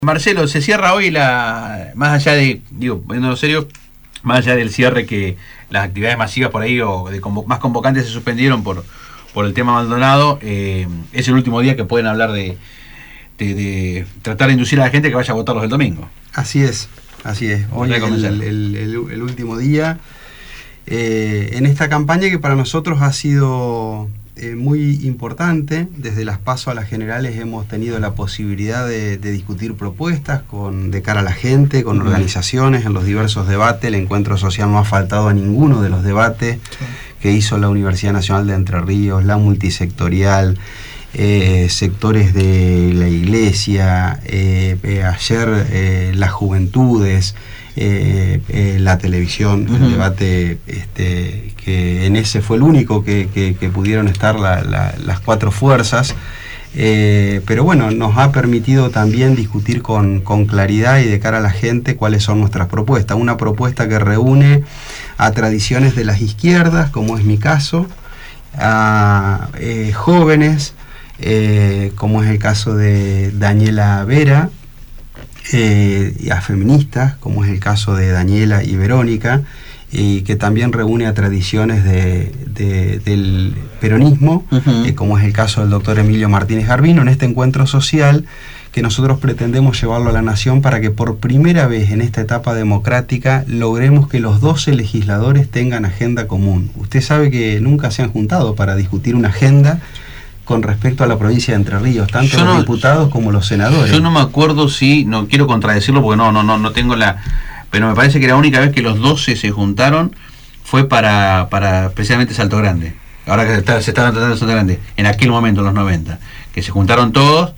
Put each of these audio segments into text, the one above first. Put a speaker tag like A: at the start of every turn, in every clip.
A: Marcelo, se cierra hoy más allá de, poniéndolo serio, más allá del cierre que las actividades masivas por ahí o más convocantes se suspendieron por el tema Maldonado, es el último día que pueden hablar de tratar de inducir a la gente que vaya a votarlos el domingo.
B: Así es. Hoy es el último día en esta campaña que para nosotros ha sido muy importante. Desde las PASO a las generales hemos tenido la posibilidad de discutir propuestas de cara a la gente, con organizaciones, en los diversos debates. El encuentro social no ha faltado a ninguno de los debates que hizo la Universidad Nacional de Entre Ríos, la multisectorial, sectores de la iglesia, ayer las juventudes, la televisión, el debate que en ese fue el único que pudieron estar las cuatro fuerzas, pero bueno, nos ha permitido también discutir con claridad y de cara a la gente cuáles son nuestras propuestas. Una propuesta que reúne a tradiciones de las izquierdas, como es mi caso, a jóvenes, como es el caso de Daniela Vera, y a feministas, como es el caso de Daniela y Verónica, y que también reúne a tradiciones del peronismo, como es el caso del doctor Emilio Martínez Garbino, en este encuentro social que nosotros pretendemos llevarlo a la nación para que por primera vez en esta etapa democrática logremos que los 12 legisladores tengan agenda común. Usted sabe que nunca se han juntado para discutir una agenda con respecto a la provincia de Entre Ríos, tanto los diputados como los senadores.
A: Yo no me acuerdo no quiero contradecirlo porque no tengo pero me parece que la única vez que los 12 se juntaron fue para precisamente Salto Grande. Ahora que se está tratando de Salto Grande, en aquel momento, en los 90, que se juntaron todos,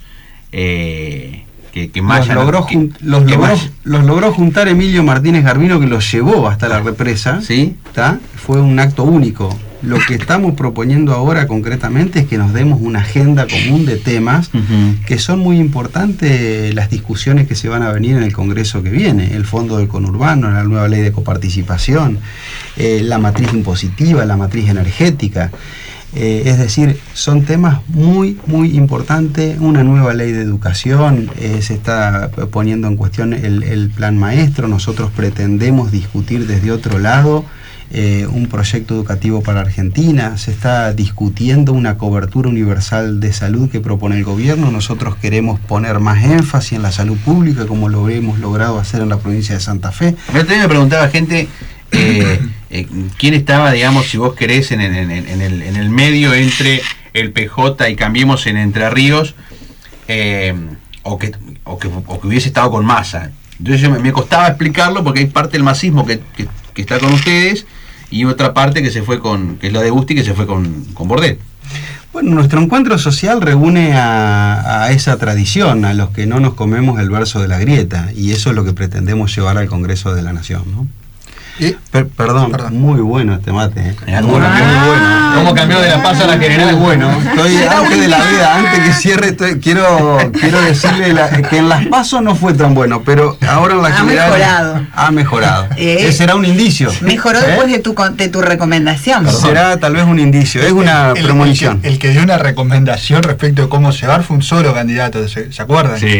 B: los logró juntar Emilio Martínez Garbino, que los llevó hasta la represa.
A: ¿Sí?
B: Fue un acto único. Lo que estamos proponiendo ahora concretamente es que nos demos una agenda común de temas que son muy importantes, las discusiones que se van a venir en el Congreso que viene, el fondo del conurbano, la nueva ley de coparticipación, la matriz impositiva, la matriz energética. Es decir, son temas muy importantes. Una nueva ley de educación, se está poniendo en cuestión el plan maestro. Nosotros pretendemos discutir desde otro lado un proyecto educativo para Argentina. Se está discutiendo una cobertura universal de salud que propone el gobierno. Nosotros queremos poner más énfasis en la salud pública, como lo hemos logrado hacer en la provincia de Santa Fe.
A: También me preguntaba gente quién estaba, digamos, si vos querés, en el medio entre el PJ y Cambiemos en Entre Ríos, o que hubiese estado con Massa. Entonces me costaba explicarlo porque hay parte del masismo que está con ustedes y otra parte que se fue que es la de Busti, que se fue con Bordet.
B: Bueno, nuestro encuentro social reúne a esa tradición, a los que no nos comemos el verso de la grieta, y eso es lo que pretendemos llevar al Congreso de la Nación, ¿no? Perdón, muy bueno este mate. Muy bueno.
A: ¿Cómo cambió de la PASO a la general?
B: Es bueno. Estoy antes de la vida, antes que cierre, quiero decirle que en las PASO no fue tan bueno, pero ahora en la general ha mejorado. Ese será un indicio.
C: Mejoró después de tu recomendación.
B: Será tal vez un indicio, es una premonición.
D: El que dio una recomendación respecto de cómo llevar fue un solo candidato, ¿se acuerdan?
A: Sí.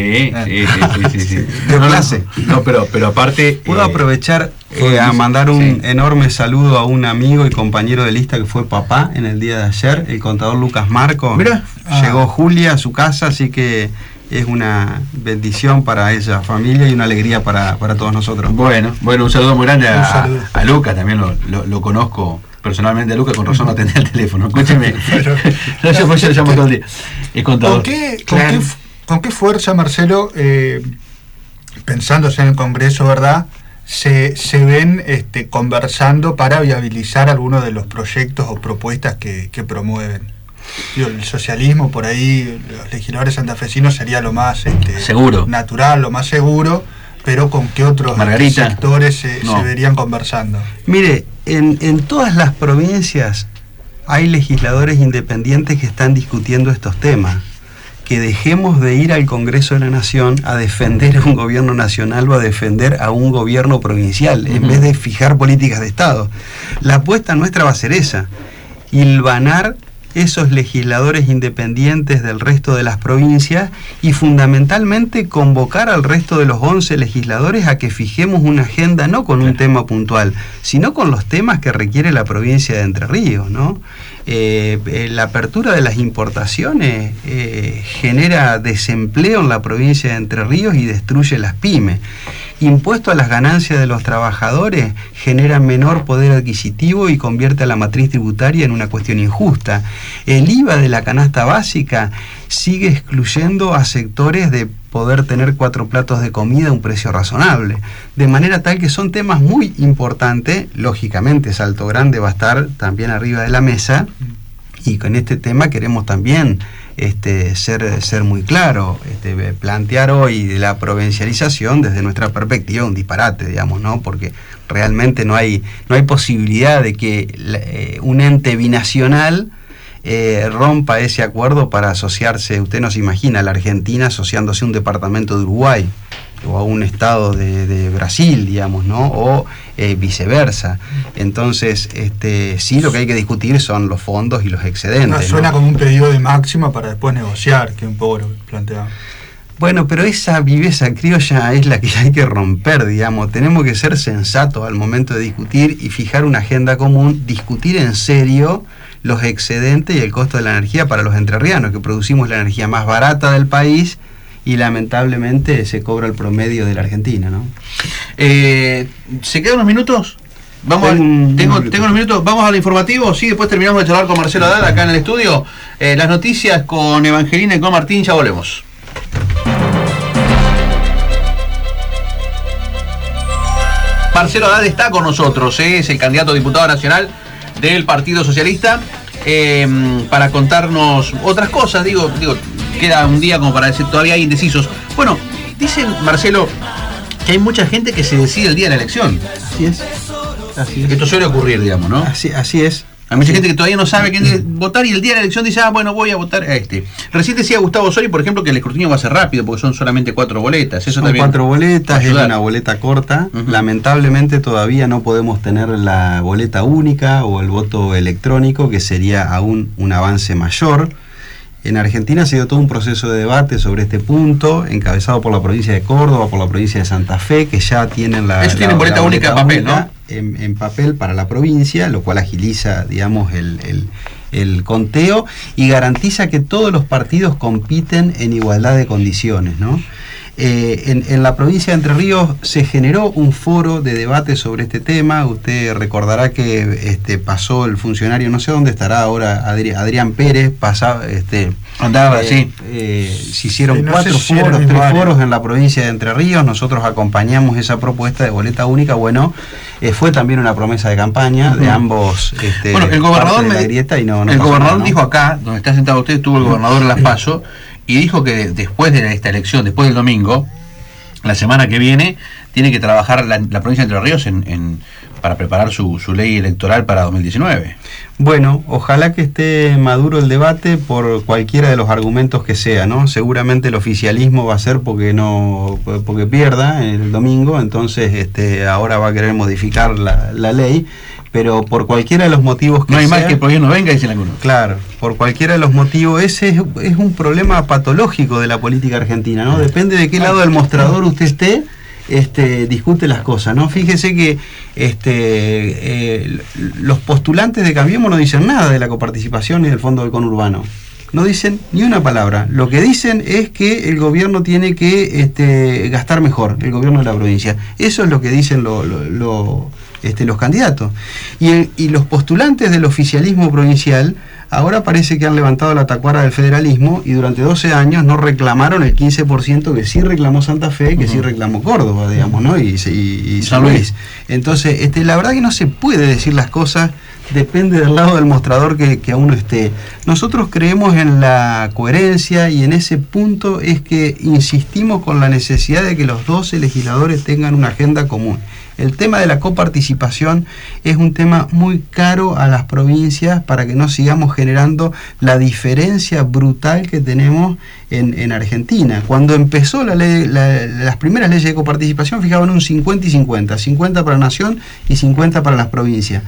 B: De clase.
A: No, pero aparte
B: puedo aprovechar a mandar un enorme saludo a un amigo y compañero de lista que fue papá en el día de ayer, el contador Lucas Marco. Llegó Julia a su casa, así que es una bendición para ella, familia, y una alegría para todos nosotros.
A: Bueno, un saludo muy grande a Lucas, también lo conozco personalmente a Lucas, con razón no atendía el teléfono. Escúcheme, yo lo llamo todo el día. El contador.
D: ¿Con qué fuerza, Marcelo, pensándose en el Congreso, verdad, se ven conversando para viabilizar algunos de los proyectos o propuestas que promueven? El socialismo, por ahí, los legisladores santafesinos sería lo más
A: seguro,
D: natural, lo más seguro, pero ¿con qué otros sectores se verían conversando?
B: Mire, en todas las provincias hay legisladores independientes que están discutiendo estos temas. Que dejemos de ir al Congreso de la Nación a defender a un gobierno nacional o a defender a un gobierno provincial, en vez de fijar políticas de Estado. La apuesta nuestra va a ser esa, hilvanar esos legisladores independientes del resto de las provincias y fundamentalmente convocar al resto de los 11 legisladores a que fijemos una agenda no con un tema puntual, sino con los temas que requiere la provincia de Entre Ríos, ¿no? La apertura de las importaciones genera desempleo en la provincia de Entre Ríos y destruye las pymes. Impuesto a las ganancias de los trabajadores genera menor poder adquisitivo y convierte a la matriz tributaria en una cuestión injusta. El IVA de la canasta básica sigue excluyendo a sectores de poder tener 4 platos de comida a un precio razonable, de manera tal que son temas muy importantes. Lógicamente Salto Grande va a estar también arriba de la mesa, y con este tema queremos también ser muy claro, plantear hoy la provincialización desde nuestra perspectiva un disparate, digamos, ¿no? Porque realmente no hay posibilidad de que un ente binacional rompa ese acuerdo para asociarse. Usted no se imagina la Argentina asociándose a un departamento de Uruguay o a un estado de Brasil, digamos, ¿no? O viceversa. Entonces, sí, lo que hay que discutir son los fondos y los excedentes.
D: Suena como un pedido de máxima para después negociar, que es un poco lo que planteaba.
B: Bueno, pero esa viveza criolla es la que hay que romper, digamos. Tenemos que ser sensatos al momento de discutir y fijar una agenda común, discutir en serio los excedentes y el costo de la energía para los entrerrianos, que producimos la energía más barata del país y lamentablemente se cobra el promedio de la Argentina, ¿no?
A: ¿Se quedan unos minutos? Tengo unos minutos. Vamos al informativo, sí, después terminamos de charlar con Marcelo Haddad acá en el estudio. Las noticias con Evangelina y con Martín, ya volvemos. Marcelo Haddad está con nosotros, es el candidato a diputado nacional del Partido Socialista, para contarnos otras cosas. Digo, queda un día como para decir, todavía hay indecisos. Bueno, dicen, Marcelo, que hay mucha gente que se decide el día de la elección.
B: Así es.
A: Esto suele ocurrir, digamos, ¿no?
B: Así es.
A: Hay mucha gente que todavía no sabe quién votar y el día de la elección dice, bueno, voy a votar a este. Recién decía Gustavo Sori, por ejemplo, que el escrutinio va a ser rápido porque son solamente 4 boletas. Eso
B: son
A: también
B: 4 boletas, es una boleta corta. Lamentablemente todavía no podemos tener la boleta única o el voto electrónico, que sería aún un avance mayor. En Argentina se dio todo un proceso de debate sobre este punto, encabezado por la provincia de Córdoba, por la provincia de Santa Fe, que ya tienen
A: Ellos tienen boleta única en papel, ¿no?
B: En papel para la provincia, lo cual agiliza, digamos, el conteo y garantiza que todos los partidos compiten en igualdad de condiciones, ¿no? En la provincia de Entre Ríos se generó un foro de debate sobre este tema. Usted recordará que pasó el funcionario, no sé dónde estará ahora, Adrián Pérez,
A: andaba así.
B: Se hicieron 4 foros, 3 foros en la provincia de Entre Ríos. Nosotros acompañamos esa propuesta de boleta única. Bueno, fue también una promesa de campaña de ambos.
A: Bueno, el gobernador
B: el
A: gobernador dijo acá, donde está sentado usted, estuvo el gobernador en Las PASO, y dijo que después de esta elección, después del domingo, la semana que viene, tiene que trabajar la provincia de Entre Ríos para preparar su ley electoral para 2019.
B: Bueno, ojalá que esté maduro el debate por cualquiera de los argumentos que sea, ¿no? Seguramente el oficialismo va a ser porque pierda el domingo, entonces ahora va a querer modificar la ley. Pero por cualquiera de los motivos que
A: no hay
B: sea,
A: más que el gobierno venga, dicen algunos.
B: Claro, por cualquiera de los motivos, ese es un problema patológico de la política argentina, ¿no? Depende de qué lado del mostrador usted esté, discute las cosas, ¿no? Fíjese que los postulantes de Cambiemos no dicen nada de la coparticipación y del fondo del conurbano. No dicen ni una palabra. Lo que dicen es que el gobierno tiene que gastar mejor, el gobierno de la provincia. Eso es lo que dicen los candidatos. Y los postulantes del oficialismo provincial ahora parece que han levantado la tacuara del federalismo y durante 12 años no reclamaron el 15% que sí reclamó Santa Fe, que sí reclamó Córdoba, digamos, ¿no? Y San Luis. Entonces, la verdad que no se puede decir las cosas, depende del lado del mostrador que uno esté. Nosotros creemos en la coherencia y en ese punto es que insistimos con la necesidad de que los 12 legisladores tengan una agenda común. El tema de la coparticipación es un tema muy caro a las provincias para que no sigamos generando la diferencia brutal que tenemos en Argentina. Cuando empezó las primeras leyes de coparticipación fijaban un 50 y 50, 50 para la nación y 50 para las provincias.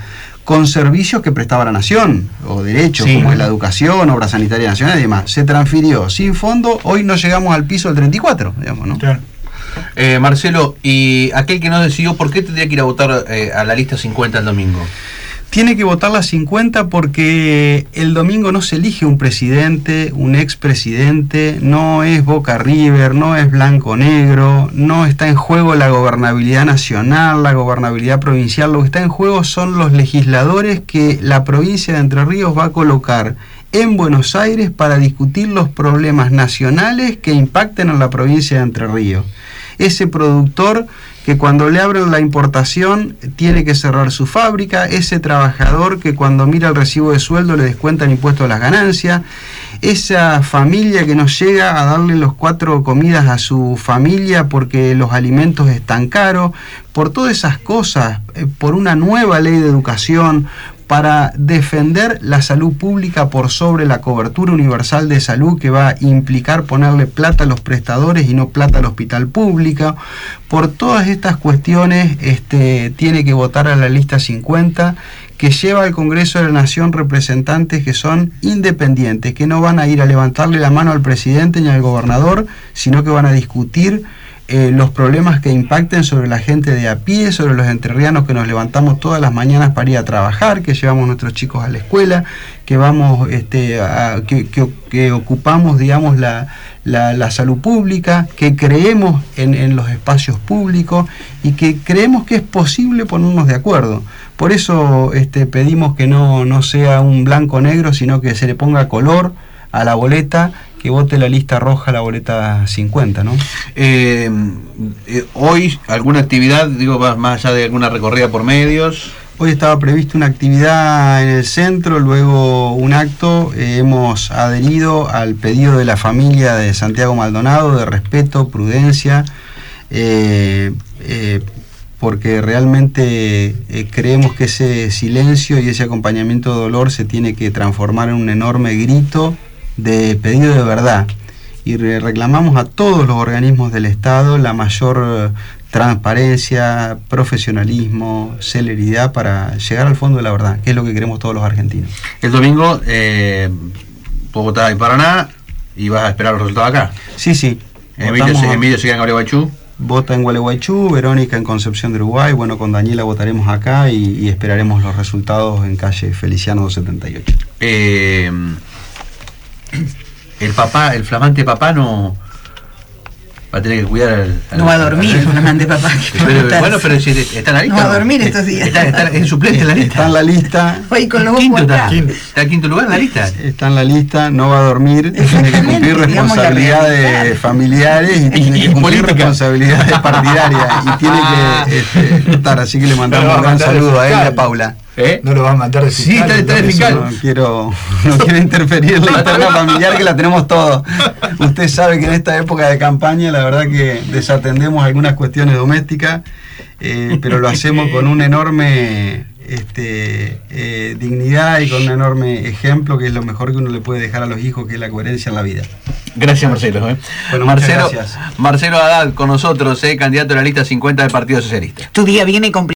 B: con servicios que prestaba la Nación, o derechos,
A: Sí.
B: como es la educación, obra sanitaria nacional y demás. Se transfirió sin fondo, hoy no llegamos al piso del 34, digamos, ¿no?
D: Claro.
A: Marcelo, y aquel que no decidió, ¿por qué tendría que ir a votar a la lista 50 el domingo?
B: Tiene que votar la 50 porque el domingo no se elige un presidente, un expresidente, no es Boca River, no es blanco negro, no está en juego la gobernabilidad nacional, la gobernabilidad provincial. Lo que está en juego son los legisladores que la provincia de Entre Ríos va a colocar en Buenos Aires para discutir los problemas nacionales que impacten en la provincia de Entre Ríos. Ese productor que cuando le abren la importación tiene que cerrar su fábrica, ese trabajador que cuando mira el recibo de sueldo le descuentan impuestos a las ganancias, esa familia que no llega a darle los 4 comidas a su familia porque los alimentos están caros, por todas esas cosas, por una nueva ley de educación, para defender la salud pública por sobre la cobertura universal de salud, que va a implicar ponerle plata a los prestadores y no plata al hospital público. Por todas estas cuestiones tiene que votar a la lista 50, que lleva al Congreso de la Nación representantes que son independientes, que no van a ir a levantarle la mano al presidente ni al gobernador, sino que van a discutir los problemas que impacten sobre la gente de a pie, sobre los entrerrianos que nos levantamos todas las mañanas para ir a trabajar, que llevamos a nuestros chicos a la escuela, que vamos que ocupamos, digamos, la salud pública, que creemos en los espacios públicos y que creemos que es posible ponernos de acuerdo. Por eso pedimos que no sea un blanco-negro, sino que se le ponga color a la boleta, que vote la lista roja, la boleta 50, ¿no?
A: Hoy, ¿alguna actividad, digo, más allá de alguna recorrida por medios?
B: Hoy estaba prevista una actividad en el centro, luego un acto. Hemos adherido al pedido de la familia de Santiago Maldonado de respeto, prudencia, porque realmente creemos que ese silencio y ese acompañamiento de dolor se tiene que transformar en un enorme grito de pedido de verdad, y reclamamos a todos los organismos del Estado la mayor transparencia, profesionalismo, celeridad para llegar al fondo de la verdad, que es lo que queremos todos los argentinos.
A: El domingo vos votás en Paraná y vas a esperar los resultados acá.
B: Sí.
A: Emilio se queda en Gualeguaychú.
B: Vota en Gualeguaychú, Verónica en Concepción de Uruguay. Bueno, con Daniela votaremos acá y esperaremos los resultados en calle Feliciano 278.
A: El flamante papá no va a tener que cuidar
C: no va a dormir el flamante papá.
A: Pero si está en la lista.
C: No va a dormir estos días.
A: Está en suplente en la lista.
B: Está en la lista.
C: Hoy con los
A: quinto está en quinto lugar en la lista.
B: Está en la lista, no va a dormir, tiene que cumplir responsabilidades familiares y tiene que cumplir responsabilidades partidarias y tiene que estar, así que le mandamos un gran saludo a él y a Paula.
D: No lo van a mandar de fiscal.
A: Sí, está de fiscal.
B: No quiero interferir en la interna familiar, que la tenemos todos. Usted sabe que en esta época de campaña la verdad que desatendemos algunas cuestiones domésticas, pero lo hacemos con un enorme dignidad y con un enorme ejemplo, que es lo mejor que uno le puede dejar a los hijos, que es la coherencia en la vida.
A: Gracias, Marcelo.
B: Bueno,
A: Marcelo,
B: gracias.
A: Marcelo Haddad con nosotros, candidato a la lista 50 del Partido Socialista.
C: Tu día viene complicado.